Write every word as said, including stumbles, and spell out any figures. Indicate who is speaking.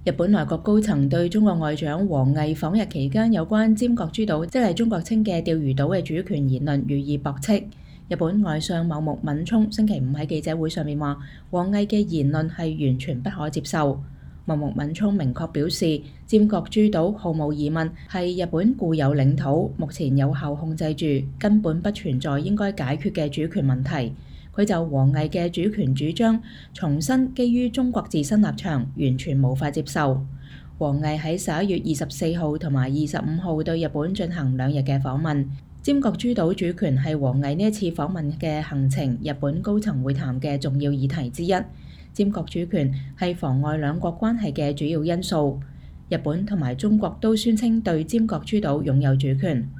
Speaker 1: 日本內閣高層對中國外長王毅訪日期間有關尖閣諸島，即係中國稱嘅釣魚島嘅主權言論予以駁斥。日本外相茂木敏充星期五喺記者會上面話，王毅嘅言論係完全不可接受。茂木敏充明確表示，尖閣諸島毫無疑問係日本固有領土，目前有效控制住，根本不存在應該解決嘅主權問題。佢就王毅嘅主權主張重申基於中國自身立場，完全無法接受。王毅喺十一月二十四號同埋二十五號對日本進行兩日嘅訪問。尖閣諸島主權係王毅呢一次訪問嘅行程日本高層會談嘅重要議題之一。尖閣主權係妨礙兩國關係嘅主要因素。日本同埋中國都宣稱對尖閣諸島擁有主權。